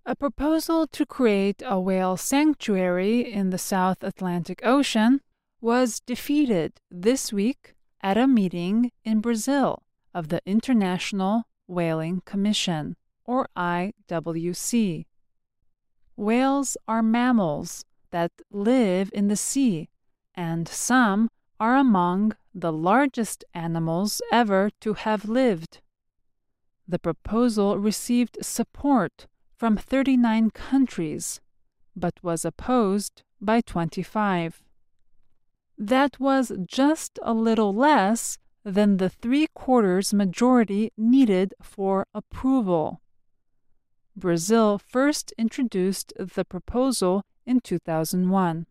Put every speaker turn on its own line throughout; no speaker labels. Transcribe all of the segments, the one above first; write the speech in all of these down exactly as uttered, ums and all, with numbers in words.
A proposal to create a whale sanctuary in the South Atlantic Ocean was defeated this week at a meeting in Brazil of the International Whaling Commission, or I W C. Whales are mammals that live in the sea, and some are among the largest animals ever to have lived. The proposal received support from thirty-nine countries, but was opposed by twenty-five. That was just a little less than the three-quarters majority needed for approval. Brazil first introduced the proposal in two thousand one.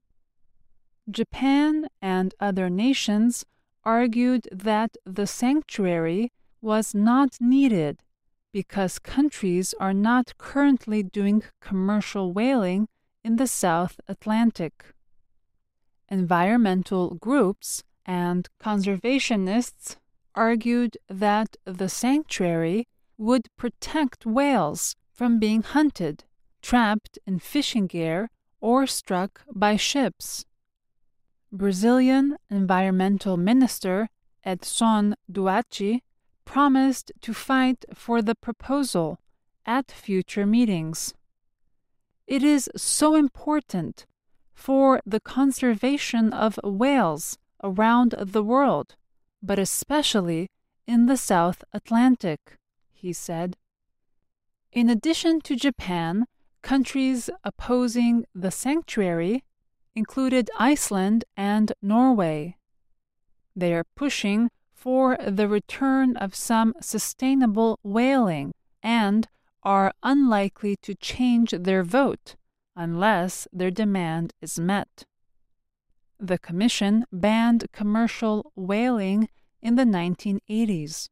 Japan and other nations argued that the sanctuary was not needed because countries are not currently doing commercial whaling in the South Atlantic. Environmental groups and conservationists argued that the sanctuary would protect whales from being hunted, trapped in fishing gear, or struck by ships. Brazilian Environmental Minister Edson Duarte promised to fight for the proposal at future meetings. It is so important for the conservation of whales around the world, but especially in the South Atlantic, he said. In addition to Japan, countries opposing the sanctuary included Iceland and Norway. They are pushing for the return of some sustainable whaling and are unlikely to change their vote unless their demand is met. The Commission banned commercial whaling in the nineteen eighties.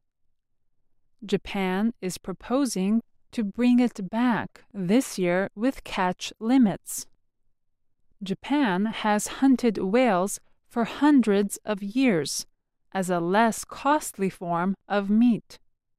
Japan is proposing to bring it back this year with catch limits. Japan has hunted whales for hundreds of years as a less costly form of meat.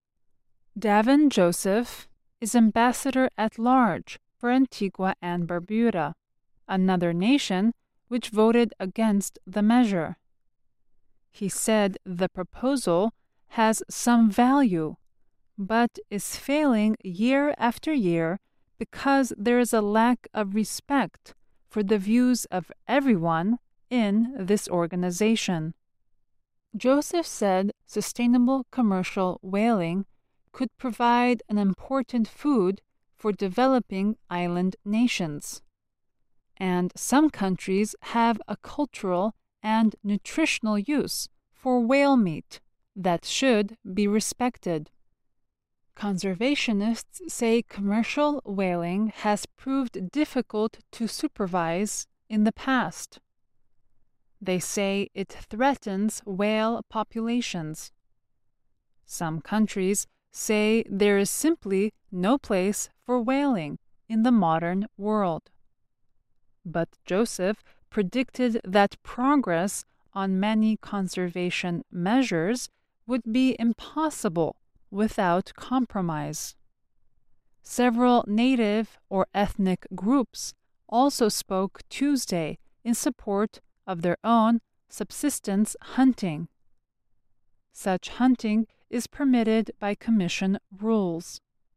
Davin Joseph is ambassador at large for Antigua and Barbuda, another nation which voted against the measure. He said the proposal has some value, but is failing year after year because there is a lack of respect for the views of everyone in this organization. Joseph said sustainable commercial whaling could provide an important food for developing island nations, and some countries have a cultural and nutritional use for whale meat that should be respected. Conservationists say commercial whaling has proved difficult to supervise in the past. They say it threatens whale populations. Some countries say there is simply no place for whaling in the modern world. But Joseph predicted that progress on many conservation measures would be impossible without compromise. Several native or ethnic groups also spoke Tuesday in support of their own subsistence hunting. Such hunting is permitted by Commission rules.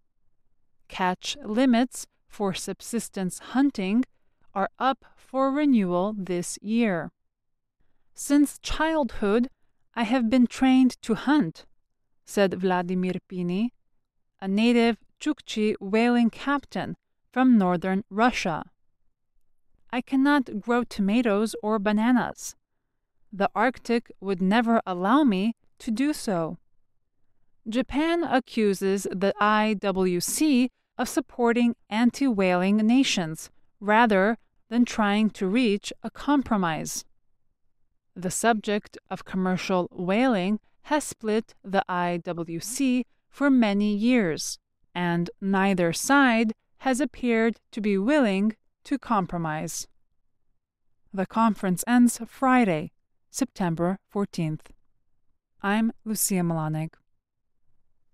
Catch limits for subsistence hunting are up for renewal this year. Since childhood, I have been trained to hunt, said Vladimir Pini, a native Chukchi whaling captain from northern Russia. I cannot grow tomatoes or bananas. The Arctic would never allow me to do so. Japan accuses the I W C of supporting anti-whaling nations rather than trying to reach a compromise. The subject of commercial whaling has split the I W C for many years, and neither side has appeared to be willing to compromise. The conference ends Friday, September fourteenth. I'm Lucia Melanig.